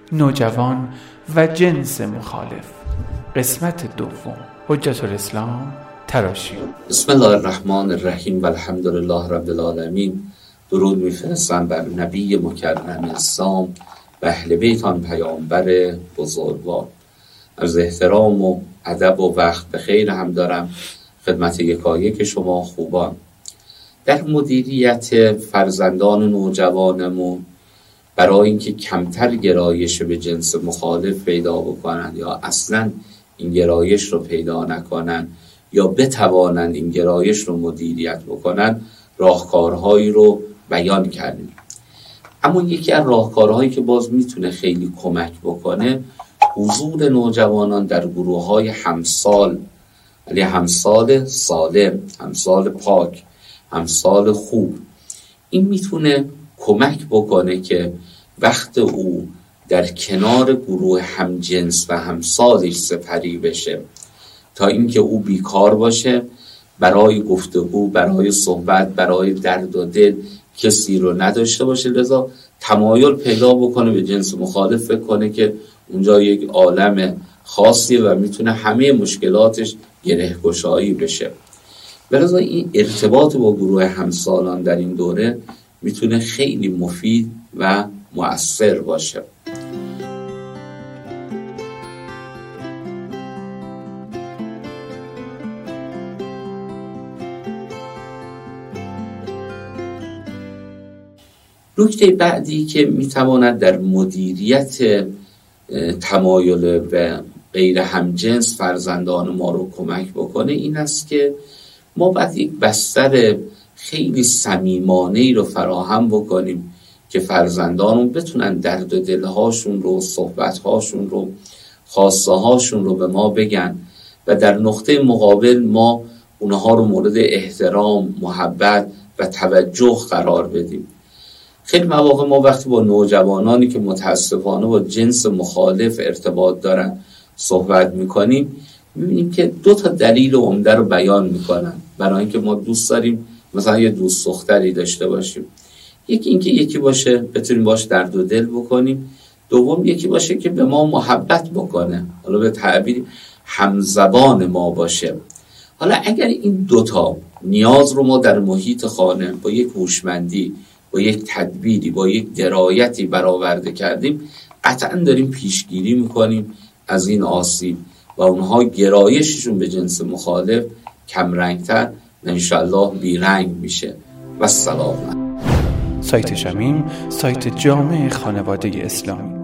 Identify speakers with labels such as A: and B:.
A: نوجوان و جنس مخالف، قسمت دوم. حجت الاسلام تراشی.
B: بسم الله الرحمن الرحیم و الحمدلله رب العالمین. درود میفرستم بر نبی مکرم اسلام و اهل بیت آن پیامبر بزرگوار. از احترام و ادب و وقت بخیر هم دارم خدمت یکایک شما خوبان. در مدیریت فرزندان و نوجوانمون برای اینکه کمتر گرایش به جنس مخالف پیدا بکنن یا اصلا این گرایش رو پیدا نکنن یا بتوانند این گرایش رو مدیریت بکنن، راهکارهایی رو بیان کردیم. اما یکی از راهکارهایی که باز میتونه خیلی کمک بکنه حضور نوجوانان در گروه‌های همسال، یعنی همسال سالم، همسال پاک، همسال خوب. این میتونه کمک بکنه که وقت او در کنار گروه همجنس و همسالش سپری بشه تا اینکه او بیکار باشه، برای گفتگو، برای صحبت، برای درد و دل کسی رو نداشته باشه، لذا تمایل پیدا بکنه به جنس مخالف، فکر کنه که اونجا یک عالم خاصیه و میتونه همه مشکلاتش گره‌گشایی بشه. لذا این ارتباط با گروه همسالان در این دوره میتونه خیلی مفید و مؤثر باشه. نکته بعدی که میتواند در مدیریت تمایل و غیر همجنس فرزندان ما رو کمک بکنه این است که ما باید یک بستر خیلی صمیمانه‌ای رو فراهم بکنیم که فرزندانمون بتونن درد و دلهاشون رو، صحبتهاشون رو، خواسته هاشون رو به ما بگن و در نقطه مقابل ما اونها رو مورد احترام، محبت و توجه قرار بدیم. خیلی مواقع ما وقتی با نوجوانانی که متاسفانه با جنس مخالف ارتباط دارن صحبت میکنیم، میبینیم که 2 دلیل عمده رو بیان میکنن برای اینکه ما دوست داریم مثلا یه دوست دختری داشته باشیم. یکی اینکه یکی باشه بتونیم باش درد و دل بکنیم، دوم یکی باشه که به ما محبت بکنه، حالا به تعبیر همزبان ما باشه. حالا اگر این 2 نیاز رو ما در محیط خانه با یک هوشمندی، با یک تدبیری، با یک درایتی برآورده کردیم، قطعا داریم پیشگیری میکنیم از این آسیب و اونها گرایششون به جنس مخالف کمرنگتر و انشالله بیرنگ میشه. و سلام.
A: سایت شمیم، سایت جامع خانواده اسلامی.